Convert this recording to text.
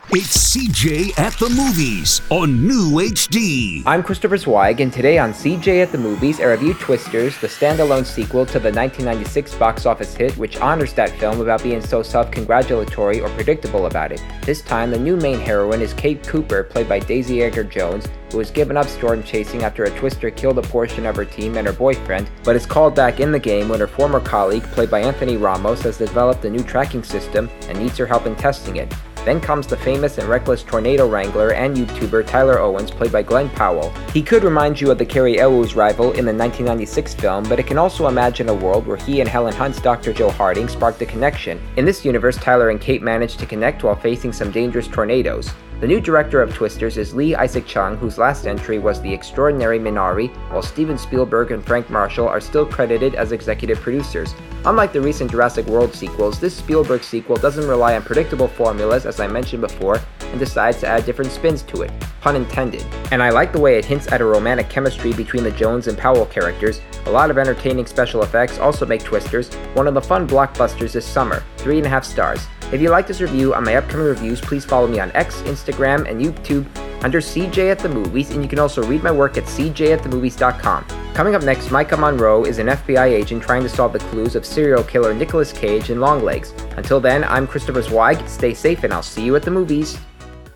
It's CJ at the Movies on New HD. I'm Christopher Zweig, and today on CJ at the Movies, I review Twisters, the standalone sequel to the 1996 box office hit, which honors that film without being so self-congratulatory or predictable about it. This time, the new main heroine is Kate Cooper, played by Daisy Edgar-Jones, who has given up storm chasing after a Twister killed a portion of her team and her boyfriend, but is called back in the game when her former colleague, played by Anthony Ramos, has developed a new tracking system and needs her help in testing it. Then comes the famous and reckless tornado wrangler and YouTuber Tyler Owens, played by Glenn Powell. He could remind you of the Cary Elwes rival in the 1996 film, but it can also imagine a world where he and Helen Hunt's Dr. Joe Harding sparked a connection. In this universe, Tyler and Kate manage to connect while facing some dangerous tornadoes. The new director of Twisters is Lee Isaac Chung, whose last entry was The Extraordinary Minari, while Steven Spielberg and Frank Marshall are still credited as executive producers. Unlike the recent Jurassic World sequels, this Spielberg sequel doesn't rely on predictable formulas, as I mentioned before, and decides to add different spins to it. Pun intended. And I like the way it hints at a romantic chemistry between the Jones and Powell characters. A lot of entertaining special effects also make Twisters one of the fun blockbusters this summer. 3.5 stars. If you like this review on my upcoming reviews, please follow me on X, Instagram, and YouTube under CJ at the Movies, and you can also read my work at cjatthemovies.com. Coming up next, Micah Monroe is an FBI agent trying to solve the clues of serial killer Nicolas Cage in Longlegs. Until then, I'm Christopher Zweig. Stay safe, and I'll see you at the movies.